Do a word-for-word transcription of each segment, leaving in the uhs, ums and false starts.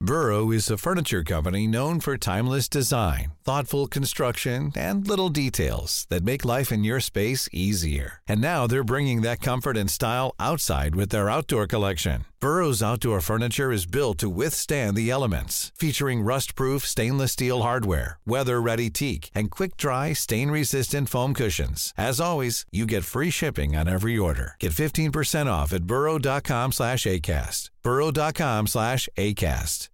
Burrow is a furniture company known for timeless design, thoughtful construction, and little details that make life in your space easier. And now they're bringing that comfort and style outside with their outdoor collection. Burrow's outdoor furniture is built to withstand the elements, featuring rust-proof stainless steel hardware, weather-ready teak, and quick-dry, stain-resistant foam cushions. As always, you get free shipping on every order. Get fifteen percent off at burrow.com slash ACAST. burrow.com slash ACAST.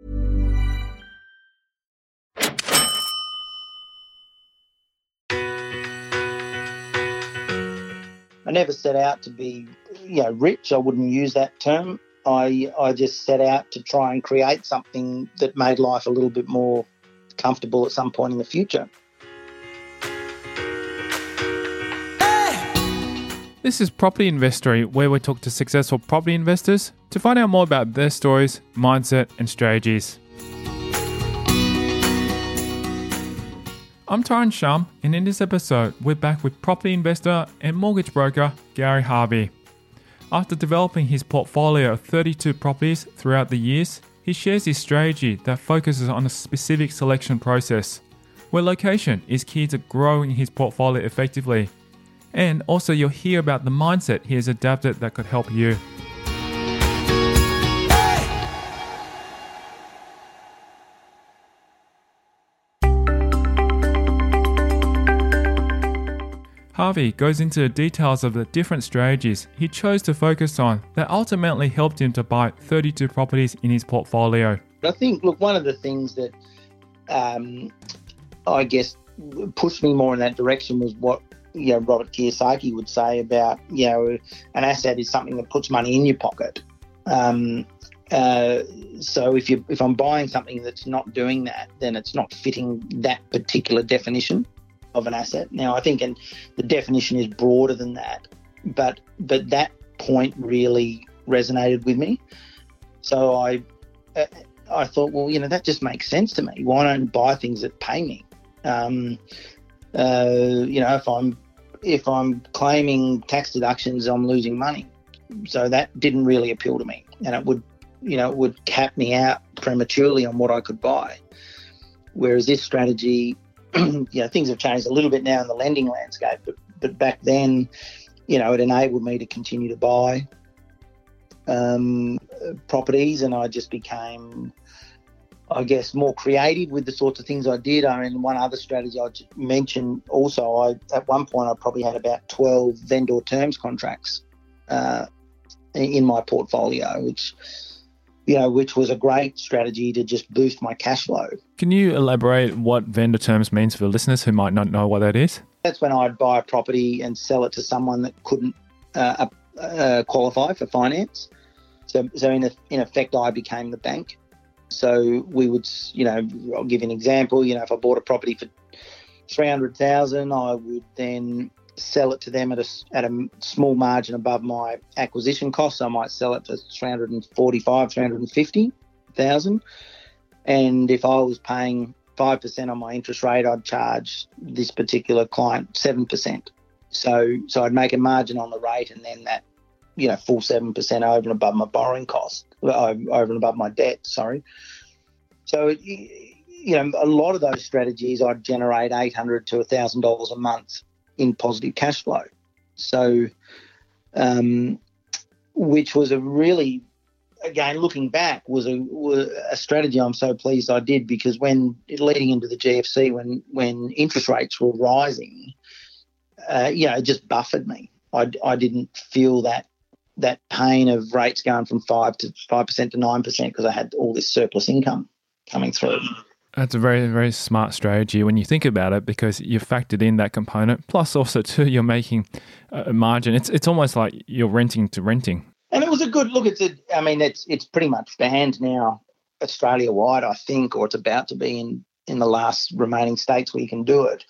I never set out to be, you know, rich. I wouldn't use that term. I I just set out to try and create something that made life a little bit more comfortable at some point in the future. This is Property Investory, where we talk to successful property investors to find out more about their stories, mindset, and strategies. I'm Tyron Shum, and in this episode, we're back with property investor and mortgage broker Gary Harvey. After developing his portfolio of thirty-two properties throughout the years, he shares his strategy that focuses on a specific selection process, where location is key to growing his portfolio effectively. And also you'll hear about the mindset he has adapted that could help you. Harvey goes into the details of the different strategies he chose to focus on that ultimately helped him to buy thirty-two properties in his portfolio. I think, look, one of the things that um, I guess pushed me more in that direction was what you know Robert Kiyosaki would say about, you know, an asset is something that puts money in your pocket. Um, uh, so if you if I'm buying something that's not doing that, then it's not fitting that particular definition of an asset. Now, I think and the definition is broader than that, but but that point really resonated with me. So I uh, I thought, well, you know, that just makes sense to me. Why don't I buy things that pay me? Um, uh, you know, if I'm if I'm claiming tax deductions, I'm losing money. So that didn't really appeal to me, and it would, you know, it would cap me out prematurely on what I could buy. Whereas this strategy, you know, things have changed a little bit now in the lending landscape, but but back then, you know, it enabled me to continue to buy um, properties, and I just became, I guess, more creative with the sorts of things I did. I mean, one other strategy I mentioned also, I at one point I probably had about twelve vendor terms contracts uh, in my portfolio, which, you know, which was a great strategy to just boost my cash flow. Can you elaborate what vendor terms means for listeners who might not know what that is? That's when I'd buy a property and sell it to someone that couldn't uh, uh, qualify for finance. So, so in, a, in effect, I became the bank. So we would, you know, I'll give you an example. You know, if I bought a property for three hundred thousand dollars, I would then sell it to them at a, at a small margin above my acquisition costs. I might sell it for three hundred forty-five thousand dollars, three hundred fifty thousand dollars. And if I was paying five percent on my interest rate, I'd charge this particular client seven percent. So, so I'd make a margin on the rate, and then that, you know, full seven percent over and above my borrowing cost, over and above my debt, sorry. So, you know, a lot of those strategies I'd generate eight hundred dollars to one thousand dollars a month in positive cash flow. So, um, which was a really, again, looking back, was a, was a strategy I'm so pleased I did, because when, leading into the G F C, when, when interest rates were rising, uh, you know, it just buffered me. I, I didn't feel that that pain of rates going from five to five percent to nine percent because I had all this surplus income coming through. That's a very, very smart strategy when you think about it, because you factored in that component. Plus, also too, you're making a margin. It's it's almost like you're renting to renting. And it was a good look. It's a, I mean, it's it's pretty much banned now Australia wide, I think, or it's about to be in in the last remaining states where you can do it.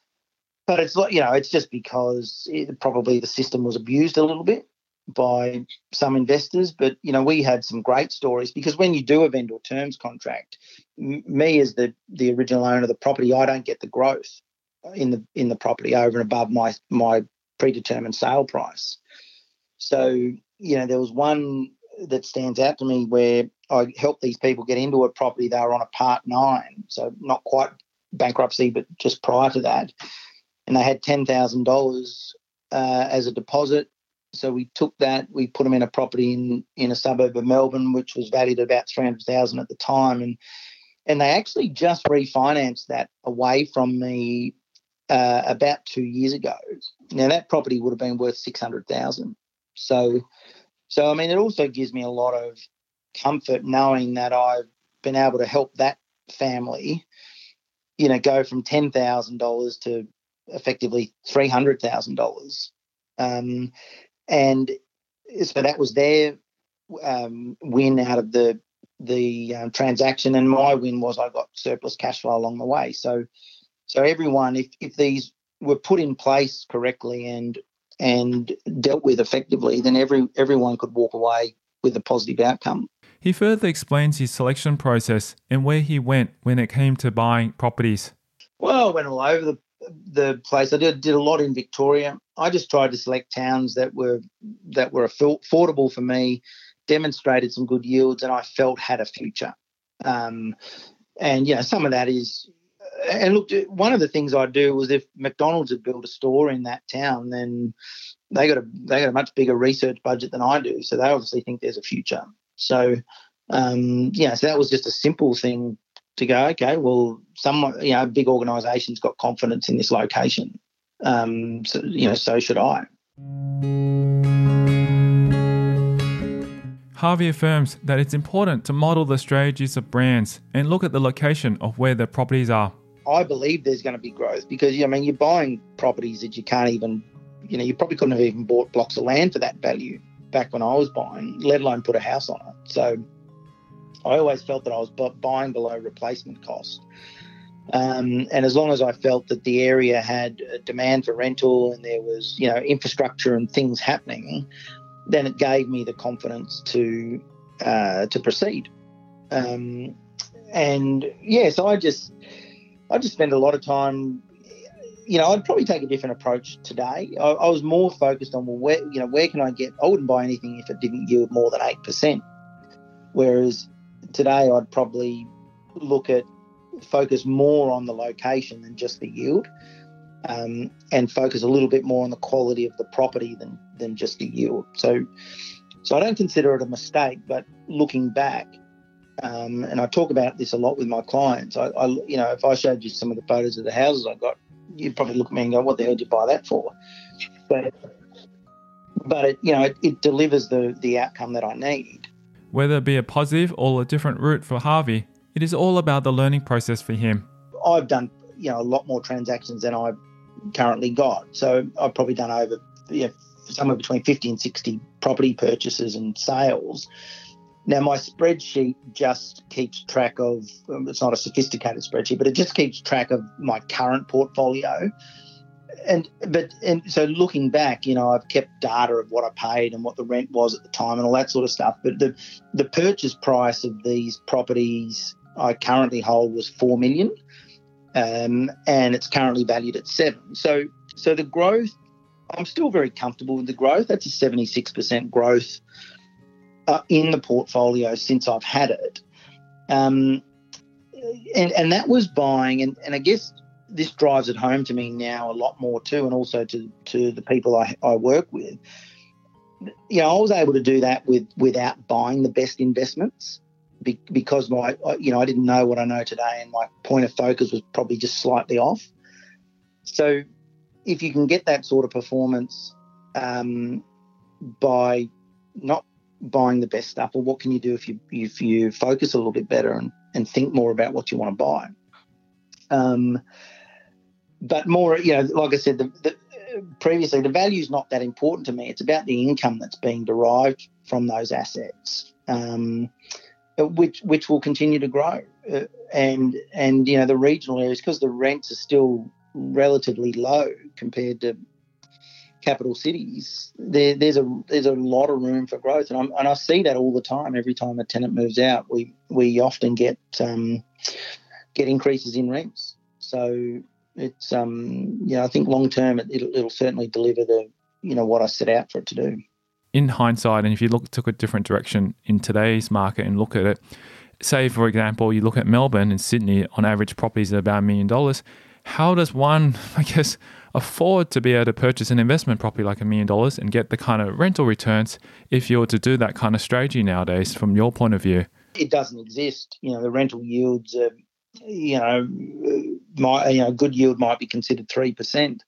But it's, you know, it's just because it, probably the system was abused a little bit by some investors. But, you know, we had some great stories, because when you do a vendor terms contract, m- me as the, the original owner of the property, I don't get the growth in the in the property over and above my my predetermined sale price. So, you know, there was one that stands out to me where I helped these people get into a property. They were on a Part nine, so not quite bankruptcy, but just prior to that. And they had ten thousand dollars uh, as a deposit. So we took that, we put them in a property in, in a suburb of Melbourne, which was valued at about three hundred thousand dollars at the time. And and they actually just refinanced that away from me uh, about two years ago. Now, that property would have been worth six hundred thousand dollars. So, so, I mean, it also gives me a lot of comfort knowing that I've been able to help that family, you know, go from ten thousand dollars to effectively three hundred thousand dollars. Um, and so that was their um, win out of the the um, transaction, and my win was I got surplus cash flow along the way. So, so everyone, if if these were put in place correctly and and dealt with effectively, then every everyone could walk away with a positive outcome. He further explains his selection process and where he went when it came to buying properties. Well, I went all over the the place. I did did a lot in Victoria. I just tried to select towns that were that were affordable for me, demonstrated some good yields, and I felt had a future. Um, and you know, some of that is. And look, one of the things I do was if McDonald's had built a store in that town, then they got a they got a much bigger research budget than I do. So they obviously think there's a future. So um, yeah, so that was just a simple thing to go, okay, well, some, you know, big organisation's got confidence in this location. Um, so, you know, so should I. Harvey affirms that it's important to model the strategies of brands and look at the location of where their properties are. I believe there's going to be growth because, I mean, you're buying properties that you can't even, you know, you probably couldn't have even bought blocks of land for that value back when I was buying, let alone put a house on it. So I always felt that I was buying below replacement cost. Um, and as long as I felt that the area had a demand for rental and there was, you know, infrastructure and things happening, then it gave me the confidence to uh, to proceed. Um, and, yeah, so I just I just spend a lot of time, you know, I'd probably take a different approach today. I, I was more focused on, well, where, you know, where can I get, I wouldn't buy anything if it didn't yield more than eight percent. Whereas today I'd probably look at, focus more on the location than just the yield, um, and focus a little bit more on the quality of the property than, than just the yield. So, so I don't consider it a mistake, but looking back, um, and I talk about this a lot with my clients, I, I, you know, if I showed you some of the photos of the houses I got, you'd probably look at me and go, what the hell did you buy that for? But, but it, you know, it, it delivers the, the outcome that I need. Whether it be a positive or a different route for Harvey, it is all about the learning process for him. I've done, you know, a lot more transactions than I've currently got. So I've probably done over, you know, somewhere between fifty and sixty property purchases and sales. Now, my spreadsheet just keeps track of, um, it's not a sophisticated spreadsheet, but it just keeps track of my current portfolio. And but and so looking back, you know, I've kept data of what I paid and what the rent was at the time and all that sort of stuff. But the the purchase price of these properties I currently hold was four million dollars, um, and it's currently valued at seven. So so the growth, I'm still very comfortable with the growth. That's a seventy-six percent growth uh, in the portfolio since I've had it. Um, and, and that was buying, and, and I guess this drives it home to me now a lot more too, and also to, to the people I, I work with. You know, I was able to do that with without buying the best investments be, because my, you know, I didn't know what I know today, and my point of focus was probably just slightly off. So if you can get that sort of performance um, by not buying the best stuff, well, what can you do if you if you focus a little bit better and, and think more about what you want to buy? Um, but more, you know, like I said, the, the, previously, the value is not that important to me. It's about the income that's being derived from those assets, um, which which will continue to grow. Uh, and and you know, the regional areas, because the rents are still relatively low compared to capital cities, there, there's a there's a lot of room for growth, and I'm, and I see that all the time. Every time a tenant moves out, we we often get um, get increases in rents. So it's um you know, I think long term it, it'll, it'll certainly deliver the you know what I set out for it to do. in hindsight, and if you look took a different direction in today's market and look at it, say, for example, you look at Melbourne and Sydney, on average, properties are about a million dollars. How does one, I guess, afford to be able to purchase an investment property like a million dollars and get the kind of rental returns if you were to do that kind of strategy nowadays from your point of view? It doesn't exist. You know, the rental yields are, you know, my, you know, good yield might be considered three percent.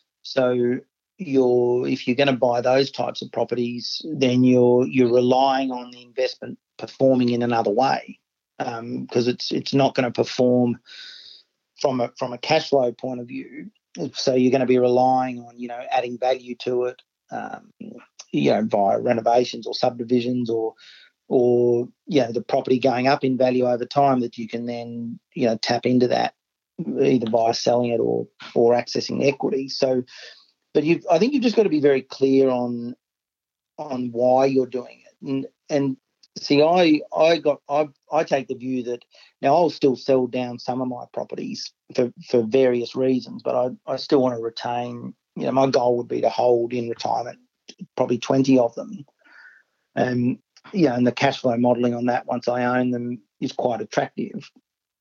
So you're, if you're going to buy those types of properties, then you're you're relying on the investment performing in another way, because um, it's it's not going to perform from a from a cash flow point of view. So you're going to be relying on, you know, adding value to it, um, you know, via renovations or subdivisions or or you know the property going up in value over time that you can then, you know, tap into that either by selling it or or accessing equity. So, but you, I think you've just got to be very clear on on why you're doing it. And and see, I I got I I take the view that now I'll still sell down some of my properties for, for various reasons, but I, I still want to retain, you know, my goal would be to hold in retirement probably twenty of them. Um, yeah, and the cash flow modelling on that once I own them is quite attractive.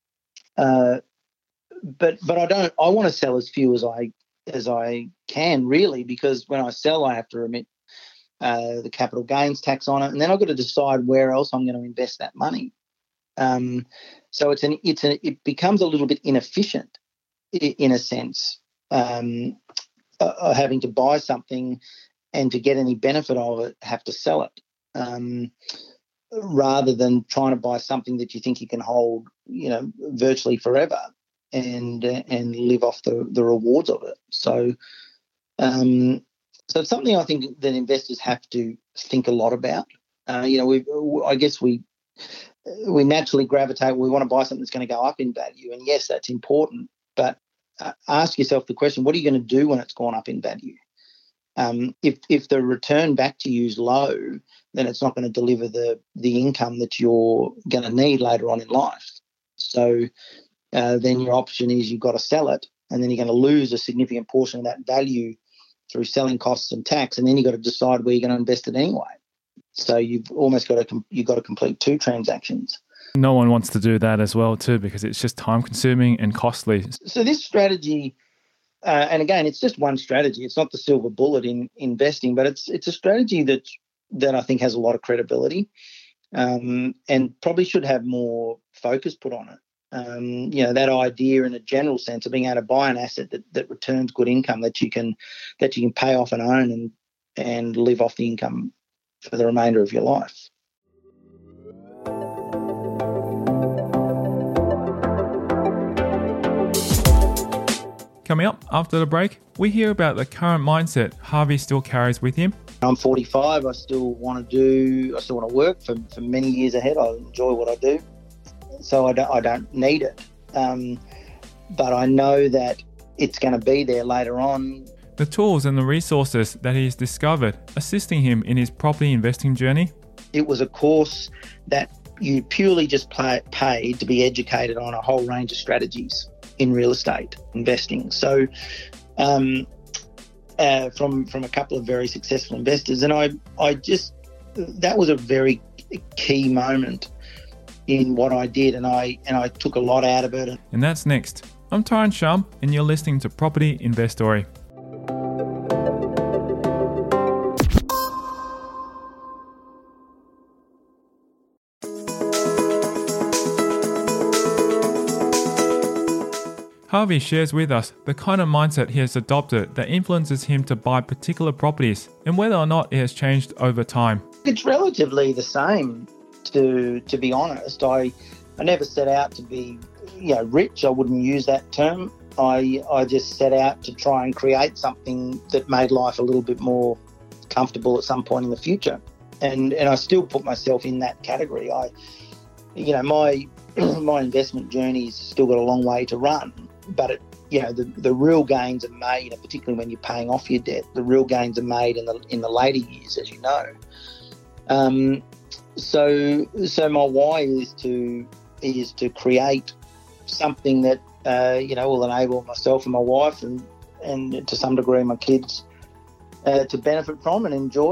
Uh, but but I don't. I want to sell as few as I as I can, really, because when I sell, I have to remit uh, the capital gains tax on it, and then I've got to decide where else I'm going to invest that money. Um, so it's an it's a, it becomes a little bit inefficient in a sense, um, uh, having to buy something and to get any benefit of it, have to sell it, um, rather than trying to buy something that you think you can hold, you know, virtually forever and uh, and live off the, the rewards of it. So, um, so it's something I think that investors have to think a lot about. Uh, you know, we I guess we we naturally gravitate. We want to buy something that's going to go up in value, and yes, that's important. But uh, ask yourself the question: what are you going to do when it's gone up in value? Um, if if the return back to you is low, then it's not going to deliver the the income that you're going to need later on in life. So uh, then your option is you've got to sell it, and then you're going to lose a significant portion of that value through selling costs and tax, and then you've got to decide where you're going to invest it anyway. So you've almost got to you've got to complete two transactions. No one wants to do that as well too, because it's just time consuming and costly. So this strategy. Uh, and again, it's just one strategy. It's not the silver bullet in investing, but it's it's a strategy that that I think has a lot of credibility, um, and probably should have more focus put on it. Um, you know, that idea in a general sense of being able to buy an asset that, that returns good income that you can that you can pay off and own and and live off the income for the remainder of your life. Coming up after the break, we hear about the current mindset Harvey still carries with him. I'm forty-five. I still want to do, I still want to work for, for many years ahead. I enjoy what I do. So I don't, I don't need it. Um, but I know that it's going to be there later on. The tools and the resources that he's discovered assisting him in his property investing journey. It was a course that you purely just pay, paid to be educated on a whole range of strategies in real estate investing. So um, uh, from from a couple of very successful investors. And I, I just, that was a very key moment in what I did, and I and I took a lot out of it. And that's next. I'm Tyron Shum, and you're listening to Property Investory. Harvey shares with us the kind of mindset he has adopted that influences him to buy particular properties and whether or not it has changed over time. It's relatively the same, to to be honest. I I never set out to be, you know, rich. I wouldn't use that term. I I just set out to try and create something that made life a little bit more comfortable at some point in the future. And and I still put myself in that category. I you know, my my investment journey's still got a long way to run. But, it, you know, the, the real gains are made, and particularly when you're paying off your debt, the real gains are made in the in the later years, as you know. Um, so so my why is to is to create something that, uh, you know, will enable myself and my wife and, and to some degree my kids uh, to benefit from and enjoy.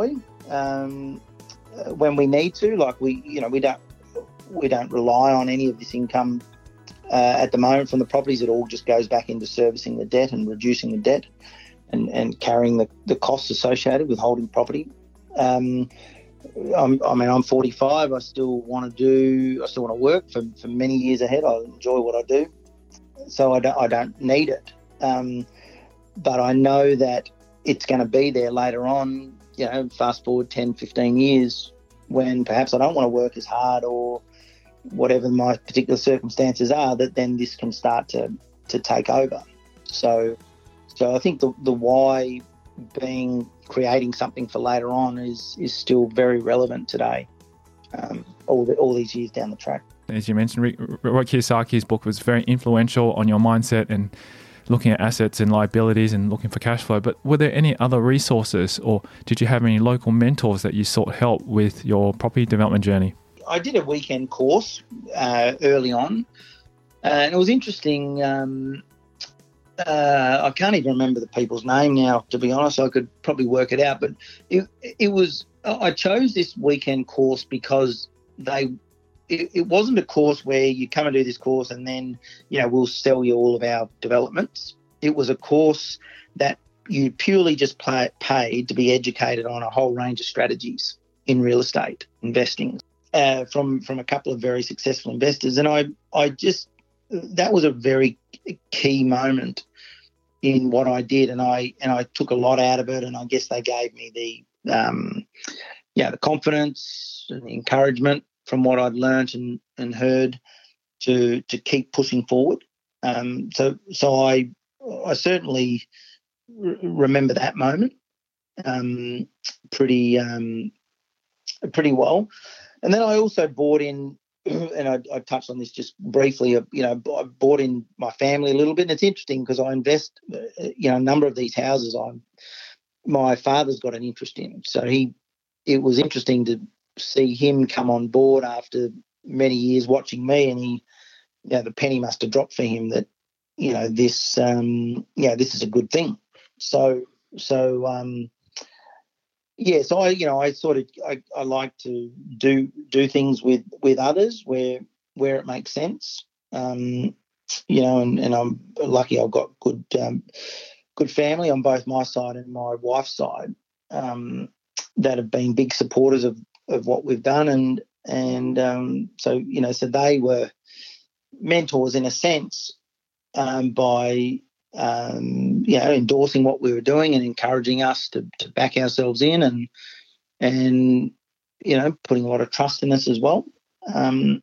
um, when we need to. Like we, you know, we don't we don't rely on any of this income uh, at the moment from the properties. It all just goes back into servicing the debt and reducing the debt and, and carrying the, the costs associated with holding property. Um, I'm, I mean, I'm forty-five. I still want to do. I still want to work for, for many years ahead. I enjoy what I do, so I don't. I don't need it. Um, but I know that it's going to be there later on. You know, fast forward ten, fifteen years, when perhaps I don't want to work as hard or whatever my particular circumstances are. That then this can start to to take over. So, so I think the the why being creating something for later on is is still very relevant today, um, all the, all these years down the track. As you mentioned, Robert Kiyosaki's book was very influential on your mindset and looking at assets and liabilities and looking for cash flow. But were there any other resources, or did you have any local mentors that you sought help with your property development journey? I did a weekend course uh, early on, uh, and it was interesting. Um, Uh, I can't even remember the people's name now, to be honest. I could probably work it out, but it, it was. I chose this weekend course because they. It, it wasn't a course where you come and do this course and then, you know, we'll sell you all of our developments. It was a course that you purely just pay, paid to be educated on a whole range of strategies in real estate investing uh, from from a couple of very successful investors, and I I just that was a very key moment in what I did, and I and I took a lot out of it, and I guess they gave me the um, yeah the confidence and the encouragement from what I'd learnt and, and heard to to keep pushing forward. Um, so so I I certainly r- remember that moment um, pretty um, pretty well, and then I also bought in. And I, I touched on this just briefly, you know, I bought in my family a little bit. And it's interesting because I invest, you know, a number of these houses I'm, my father's got an interest in. So he, it was interesting to see him come on board after many years watching me, and he, you know, the penny must have dropped for him that, you know, this, um, you know, this is a good thing. So, so, um, Yeah, so I, you know, I sort of, I, I like to do do things with, with others where where it makes sense, um, you know, and, and I'm lucky I've got good um, good family on both my side and my wife's side um, that have been big supporters of, of what we've done, and and um, so you know, so they were mentors in a sense um, by. Um, you know, endorsing what we were doing and encouraging us to, to back ourselves in, and and you know, putting a lot of trust in us as well. Um,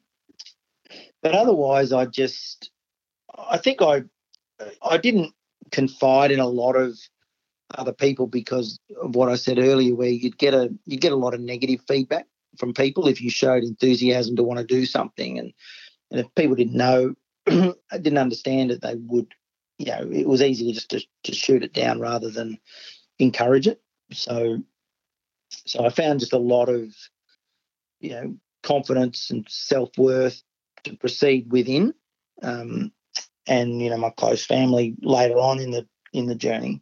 but otherwise, I just, I think I, I didn't confide in a lot of other people because of what I said earlier, where you'd get a you get a lot of negative feedback from people if you showed enthusiasm to want to do something, and and if people didn't know, didn't understand it, they would. You know, it was easy to just to, to shoot it down rather than encourage it. So, so I found just a lot of, you know, confidence and self-worth to proceed within, um, and you know, my close family later on in the in the journey.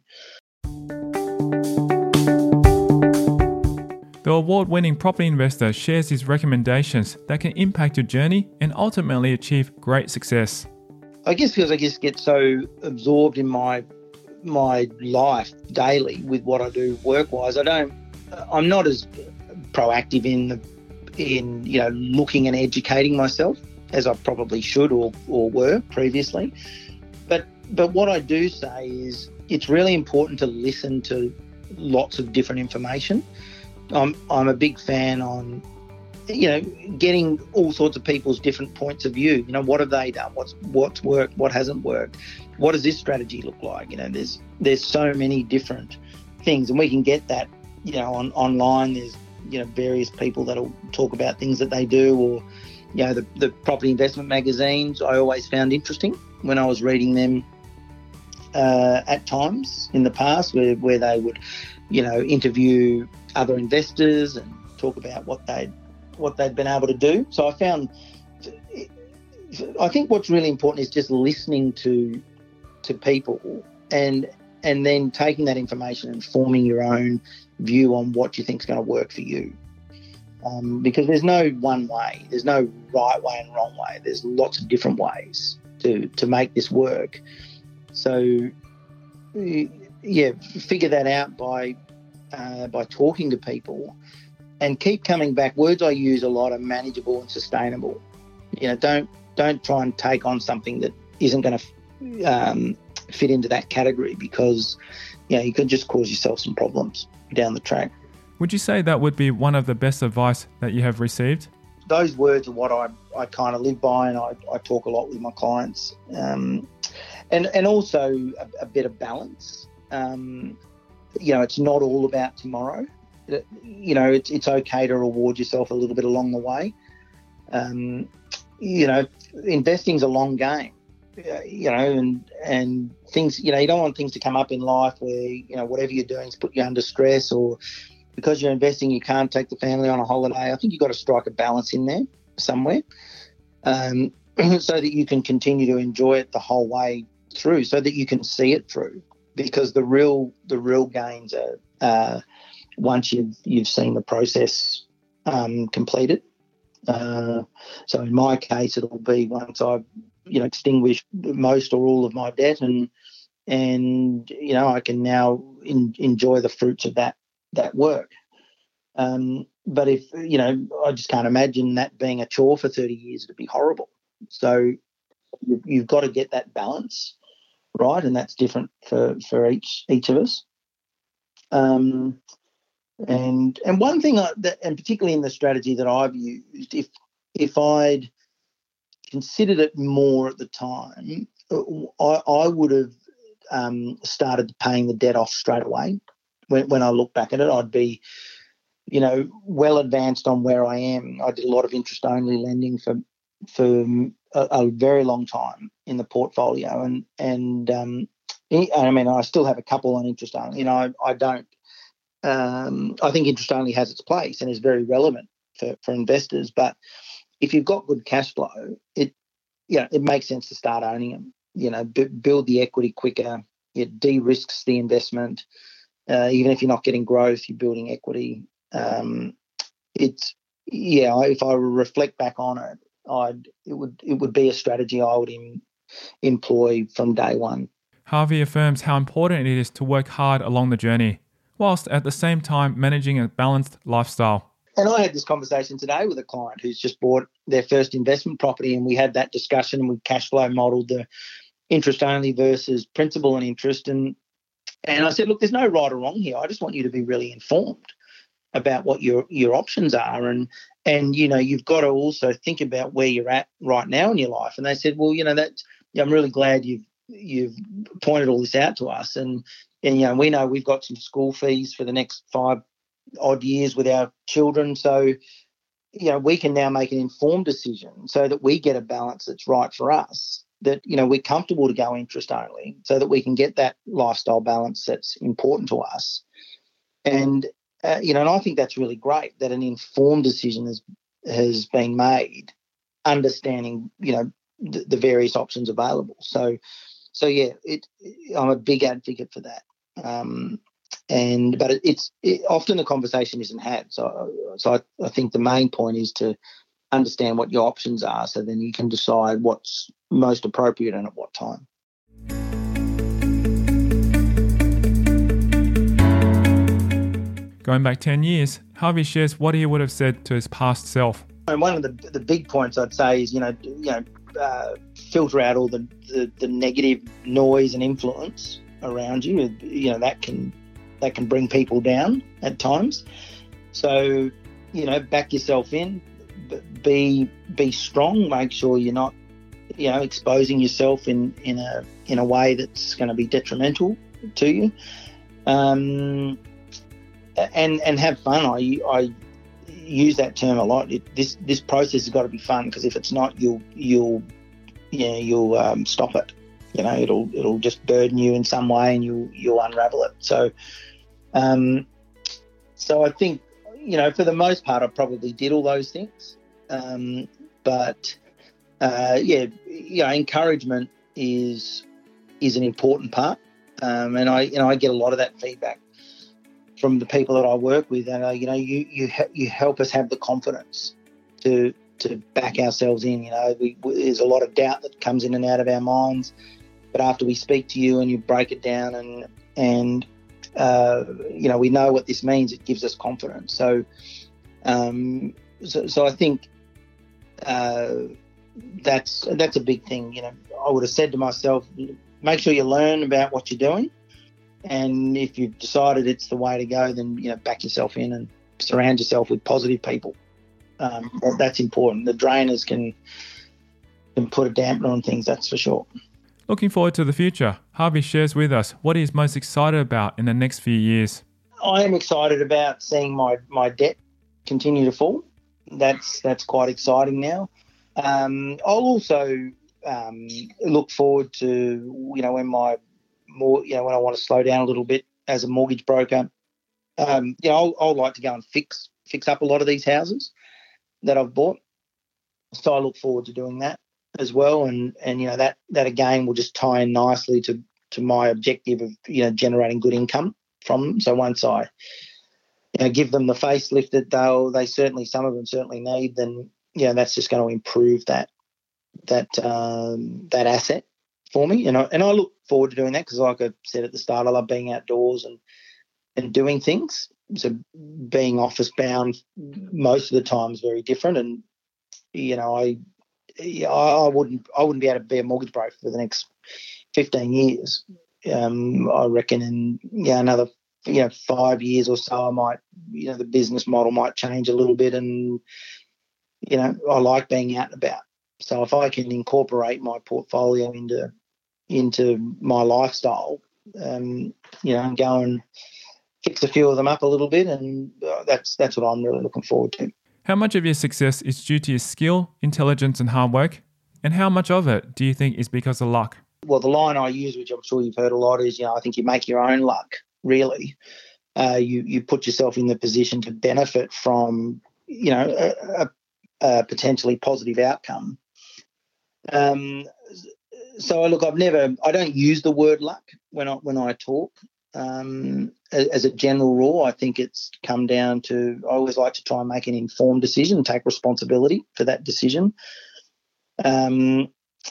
The award-winning property investor shares his recommendations that can impact your journey and ultimately achieve great success. I guess because I just get so absorbed in my my life daily with what I do work-wise, I don't. I'm not as proactive in the in you know looking and educating myself as I probably should or or were previously. But but what I do say is it's really important to listen to lots of different information. I'm I'm a big fan on. You know, getting all sorts of people's different points of view. You know, what have they done? What's what's worked? What hasn't worked? What does this strategy look like? You know, there's there's so many different things, and we can get that. You know, on online. There's you know various people that'll talk about things that they do, or you know the the property investment magazines. I always found interesting when I was reading them uh, at times in the past, where where they would, you know, interview other investors and talk about what they'd what they'd been able to do. So I found, I think what's really important is just listening to to people and and then taking that information and forming your own view on what you think is going to work for you. Um, because there's no one way, there's no right way and wrong way. There's lots of different ways to, to make this work. So, yeah, figure that out by uh, by talking to people, and keep coming back. Words I use a lot are manageable and sustainable. You know, don't don't try and take on something that isn't going to um, fit into that category, because you know you could just cause yourself some problems down the track. Would you say that would be one of the best advice that you have received? Those words are what I, I kind of live by, and I, I talk a lot with my clients. Um, and, and also a, a bit of balance. Um, you know, it's not all about tomorrow. You know, it's, it's okay to reward yourself a little bit along the way. Um, you know, investing's a long game. Uh, you know, and and things, you know, you don't want things to come up in life where, you know, whatever you're doing is put you under stress, or because you're investing, you can't take the family on a holiday. I think you've got to strike a balance in there somewhere, um, so that you can continue to enjoy it the whole way through, so that you can see it through. Because the real the real gains are uh, once you've you've seen the process um, completed. Uh, so in my case, it'll be once I've you know extinguished most or all of my debt, and and you know I can now in, enjoy the fruits of that that work. Um, but if, you know, I just can't imagine that being a chore for thirty years. It'd be horrible. So you've, you've got to get that balance right, and that's different for, for each each of us. Um, and and one thing, I, that, and particularly in the strategy that I've used, if if I'd considered it more at the time, I, I would have um, started paying the debt off straight away. When, when I look back at it, I'd be, you know, well advanced on where I am. I did a lot of interest-only lending for for a, a very long time in the portfolio, and and um, I mean, I still have a couple on interest-only. You know, I, I don't. Um, I think interest-only has its place and is very relevant for, for investors. But if you've got good cash flow, it you know, it makes sense to start owning them. You know, b- build the equity quicker. It de-risks the investment. Uh, even if you're not getting growth, you're building equity. Um, it's yeah. If I reflect back on it, I'd it would it would be a strategy I would in, employ from day one. Harvey affirms how important it is to work hard along the journey, whilst at the same time managing a balanced lifestyle. And I had this conversation today with a client who's just bought their first investment property, and we had that discussion, and we cash flow modelled the interest only versus principal and interest, and. And I said, look, there's no right or wrong here. I just want you to be really informed about what your your options are. And, and you know, you've got to also think about where you're at right now in your life. And they said, well, you know, that's, yeah, I'm really glad you've you've pointed all this out to us. And, and, you know, we know we've got some school fees for the next five odd years with our children. So, you know, we can now make an informed decision so that we get a balance that's right for us. That, you know, we're comfortable to go interest only, so that we can get that lifestyle balance that's important to us. And, uh, you know, and I think that's really great that an informed decision has has been made, understanding, you know, the, the various options available. So, so yeah, it, I'm a big advocate for that. Um, and but it, it's it, often the conversation isn't had. So, so I, I think the main point is to understand what your options are, so then you can decide what's most appropriate and at what time. Going back ten years, Harvey shares what he would have said to his past self. And one of the the big points I'd say is, you know, you know, uh, filter out all the, the, the negative noise and influence around you. You know, that can that can bring people down at times. So, you know, back yourself in. Be be strong. Make sure you're not, you know, exposing yourself in, in a in a way that's going to be detrimental to you. Um, and and have fun. I I use that term a lot. It, this this process has got to be fun, because if it's not, you'll you'll you know, you'll um, stop it. You know, it'll it'll just burden you in some way, and you'll you'll unravel it. So, um, so I think, you know, for the most part, I probably did all those things. Um, but, uh, yeah, you know, encouragement is is an important part. Um, and I, you know, I get a lot of that feedback from the people that I work with, and uh, you know, you you you help us have the confidence to to back ourselves in. You know, we, we, there's a lot of doubt that comes in and out of our minds, but after we speak to you and you break it down, and and uh, you know, we know what this means, it gives us confidence. So, um, so, so I think uh, that's that's a big thing. You know, I would have said to myself, make sure you learn about what you're doing. And if you've decided it's the way to go, then, you know, back yourself in and surround yourself with positive people. Um, that, that's important. The drainers can can put a dampener on things, that's for sure. Looking forward to the future, Harvey shares with us what he is most excited about in the next few years. I am excited about seeing my, my debt continue to fall. That's that's quite exciting now. Um, I'll also um, look forward to, you know, when my more, you know, when I want to slow down a little bit as a mortgage broker, um, you know, I'll, I'll like to go and fix fix up a lot of these houses that I've bought. So I look forward to doing that as well, and and you know, that that again will just tie in nicely to to my objective of, you know, generating good income from them. So once I, you know, give them the facelift that they'll they certainly some of them certainly need, then, you know, that's just going to improve that that um, that asset for me. And I, and I look forward to doing that because, like I said at the start, I love being outdoors and, and doing things. So being office bound most of the time is very different. And, you know, I I wouldn't I wouldn't be able to be a mortgage broker for the next fifteen years. Um, I reckon in, yeah, another, you know, five years or so, I might, you know, the business model might change a little bit, and, you know, I like being out and about. So if I can incorporate my portfolio into into my lifestyle, um, you know, and go and fix a few of them up a little bit, and uh, that's that's what I'm really looking forward to. How much of your success is due to your skill, intelligence and hard work? And how much of it do you think is because of luck? Well, the line I use, which I'm sure you've heard a lot, is, you know, I think you make your own luck, really. Uh, you, you put yourself in the position to benefit from, you know, a, a, a potentially positive outcome. Um, so look, I've never, I don't use the word luck when I when I talk. Um, as a general rule, I think it's come down to, I always like to try and make an informed decision, take responsibility for that decision. Um,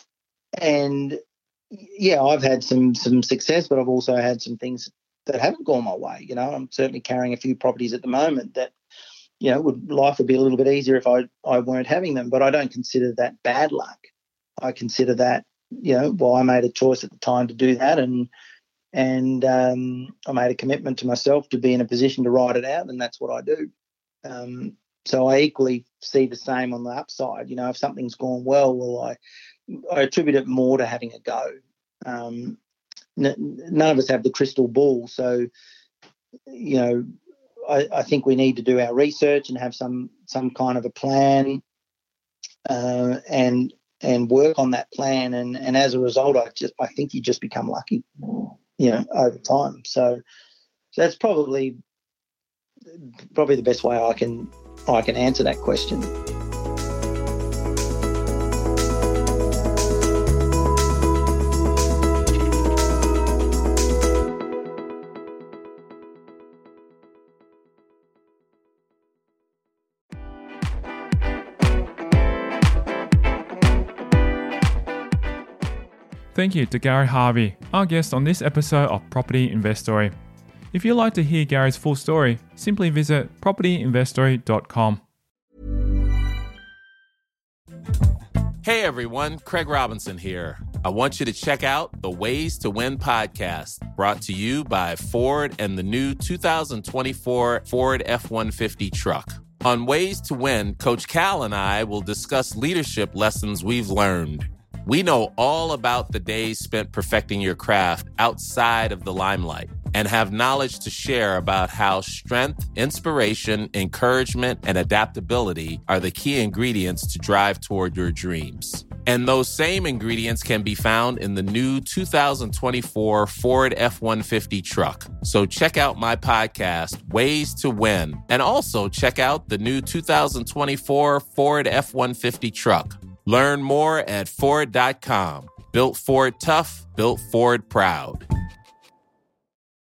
and yeah, I've had some some success, but I've also had some things that haven't gone my way. You know, I'm certainly carrying a few properties at the moment that, you know, would life would be a little bit easier if I, I weren't having them, but I don't consider that bad luck. I consider that, you know, well, I made a choice at the time to do that, and and um, I made a commitment to myself to be in a position to ride it out, and that's what I do. Um, so I equally see the same on the upside. You know, if something's gone well, well, I I attribute it more to having a go. Um, n- none of us have the crystal ball, so, you know, I, I think we need to do our research and have some some kind of a plan, uh, and and work on that plan. And, and as a result, I just I think you just become lucky, you know, over time. So, so that's probably probably the best way I can I can answer that question. Thank you to Gary Harvey, our guest on this episode of Property Investory. If you'd like to hear Gary's full story, simply visit property investory dot com. Hey everyone, Craig Robinson here. I want you to check out the Ways to Win podcast, brought to you by Ford and the new two thousand twenty-four Ford F one fifty truck. On Ways to Win, Coach Cal and I will discuss leadership lessons we've learned. We know all about the days spent perfecting your craft outside of the limelight, and have knowledge to share about how strength, inspiration, encouragement, and adaptability are the key ingredients to drive toward your dreams. And those same ingredients can be found in the new two thousand twenty-four Ford F one fifty truck. So check out my podcast, Ways to Win, and also check out the new two thousand twenty-four Ford F one fifty truck. Learn more at Ford dot com. Built Ford tough, built Ford proud.